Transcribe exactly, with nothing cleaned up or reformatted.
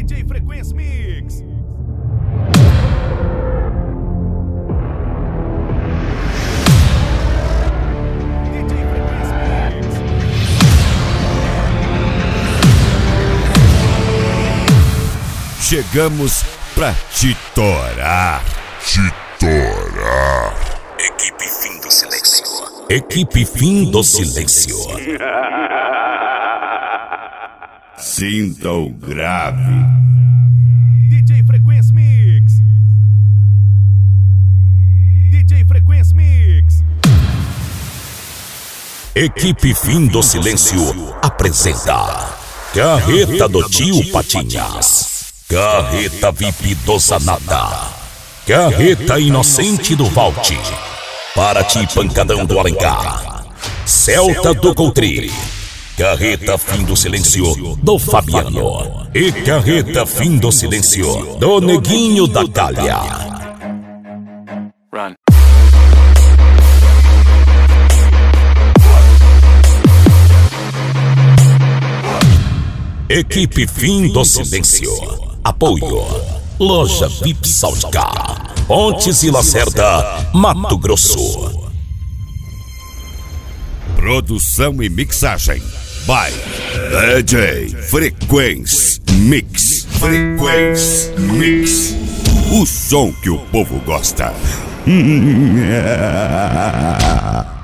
J Frequency Mix. Chegamos pra te torar. Te torar. Equipe Fim do Silêncio. Equipe Fim do Silêncio. Sinta o grave. D J Frequency Mix. D J Frequency Mix. Equipe Fim do Silêncio apresenta Carreta do Tio Patinhas, Carreta V I P do Zanata, Carreta Inocente do Vault, Paraty Pancadão do Alencar, Celta do Coutri, Carreta Fim do Silêncio do Fabiano e Carreta Fim do Silêncio do Neguinho da Calha. Run. Equipe Fim do Silêncio. Apoio Loja V I P Soundcar, Pontes e Lacerda, Mato Grosso. Produção e mixagem by D J Frequency Mix. Frequency Mix. O som que o povo gosta.